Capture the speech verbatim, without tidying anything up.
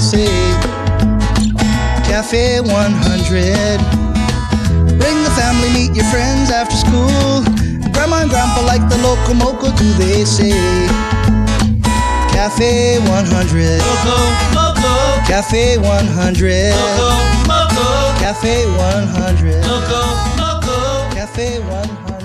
say. Cafe one hundred. Bring the family, meet your friends after school. Grandma and Grandpa like the Loco Moco, do they say. Cafe one hundred. Loco Moco. Cafe one hundred. Loco Moco. Cafe one hundred. Loco Moco. Cafe one hundred.